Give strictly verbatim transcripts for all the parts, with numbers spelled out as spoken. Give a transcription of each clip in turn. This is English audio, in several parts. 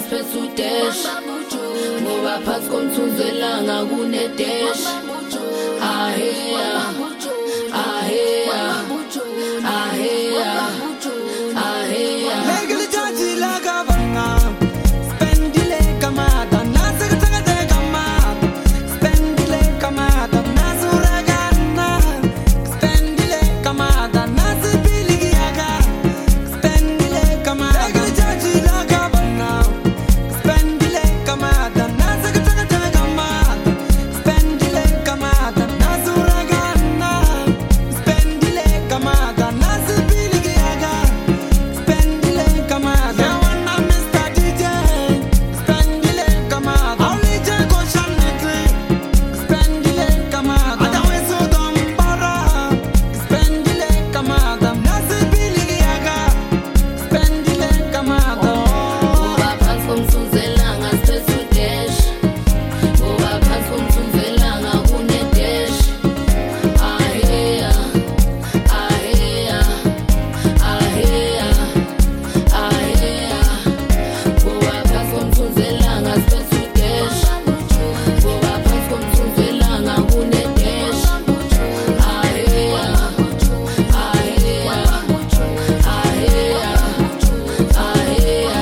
siphethe udash ngoba phansi komthunzelanga kunedash aheya aheya aheya aheya legele jaji la gavana spendile kamada nasakataka kamada spendile kamada nasuragana spendile kamada nasbiligiaga spendile kamada legele jaji la gavana spendile kamada nasakataka kamada spendile kamada nasuragana spendile kamada nasbiligiaga spendile kamada ya wana Mister D J spendile kamada awlije ko shanete spendile kamada adaweso dombara spendile kamada nasbiligiaga spendile kamada ngoba phansi komthunzelanga siphethe udash ngoba phansi komthunzelanga kunedash aheya aheya aheya aheya ngoba phansi komthunzelanga siphethe udash ngoba phansi komthunzelanga kunedash aheya aheya aheya aheya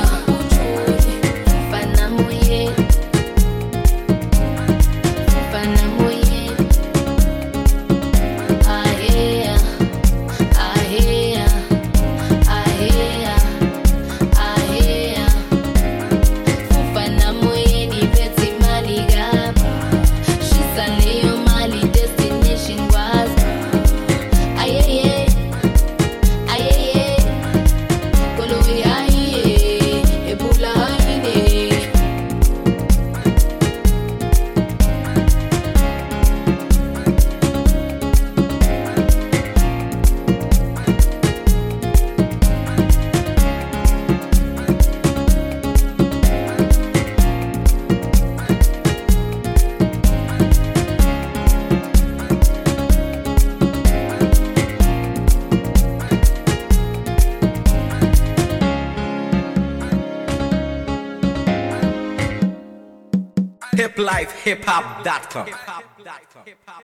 fana moye fana moye aheya aheya aheya aheya fana moye niphethe imali kapha shisa leyo mali destination kwazi ayeye ayeye koloyi ayiye ebula hayine hip life hip hop dot com